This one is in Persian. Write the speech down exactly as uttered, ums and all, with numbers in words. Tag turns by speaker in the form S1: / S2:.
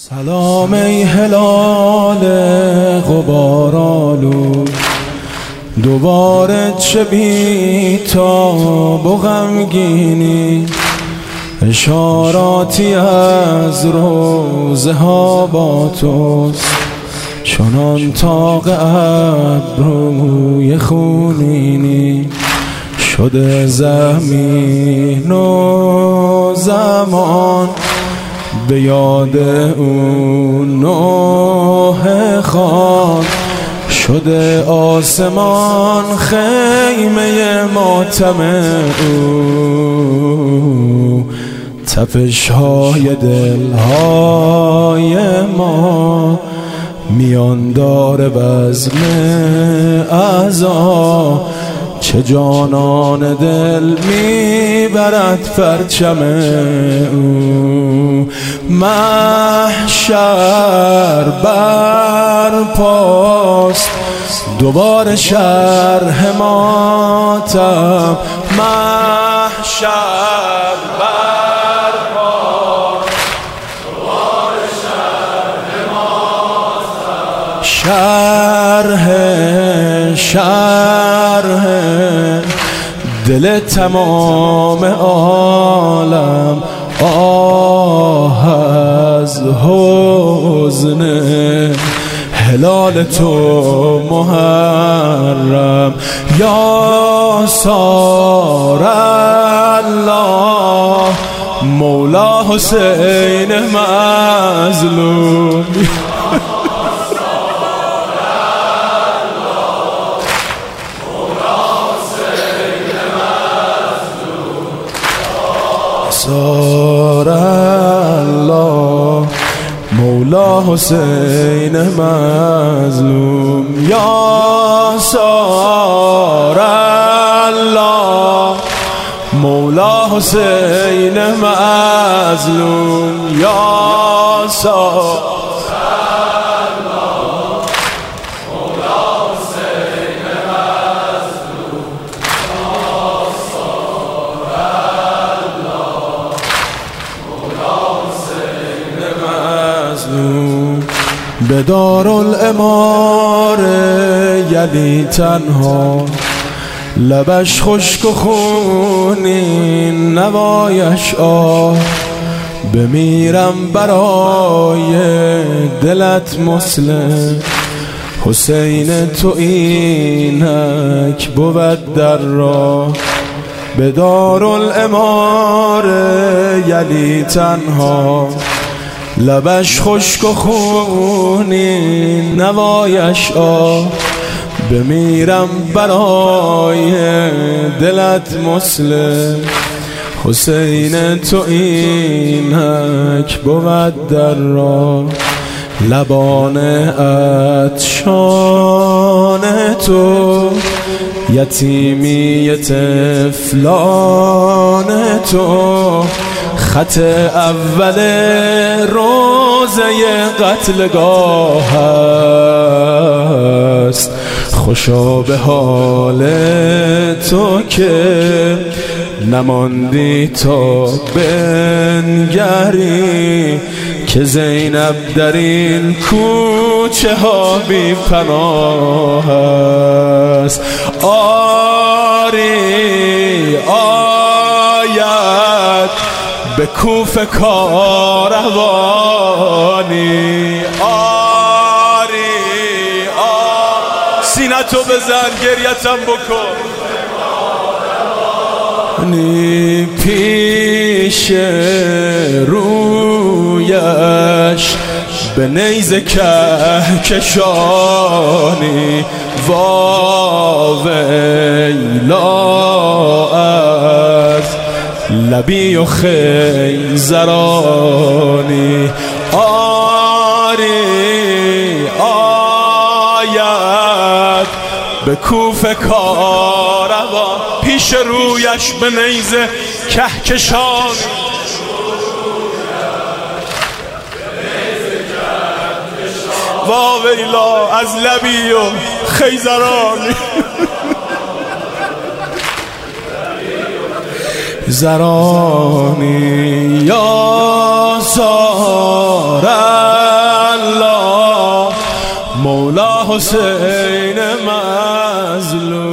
S1: سلام ای هلال غبارآلود، دوباره چه بی‌تاب و غمگینی، اشاراتی از روزه ها با توست، چنان طاق ابروی خونینی، شده زمین و زمان به یاد اون نوح خان، شده آسمان خیمه ماتم او، تپش های دلهای ما میان داره بزم عزا، چه جانان دل میبرد پرچم او، محشر برپاست دوباره شرح ماتم، محشر برپاست دوباره شرح ماتم، شرح شرح دل تمام عالم، آه از حزن هلال تو محرم، یا سار الله مولا حسین مظلوم، سار الله مولا حسین مظلوم، یا سار الله مولا حسین مظلوم، یا سار به دارالعمار یلی تنها، لبش خشک و خونین نوایش آه، بمیرم برای دلت مسلم، حسین تو اینک بود در راه، به دارالعمار یلی تنها، لبش خشک و خونین نوایش آه، بمیرم برای دلت مسلم، حسین تو اینک بود در راه، لبان عطشان تو یتیمی طفلان تو، خط اول روزه قتلگاه است، خوشا به حال تو که نماندی تا بنگری، که زینب در این کوچه ها بی پناه است، آری آید به کوفه کاروانی، آری آ سینتو بزن گریتم بکن، نی پیش رویش به نیزه کهکشانی، واویلا از لبی و خیزرانی، آری آید به کوفه کاروان، پیش رویش به نیزه کهکشانی، واویلا از لبی و خیزرانی، زرانی یا زار الله مولا حسین مظلوم.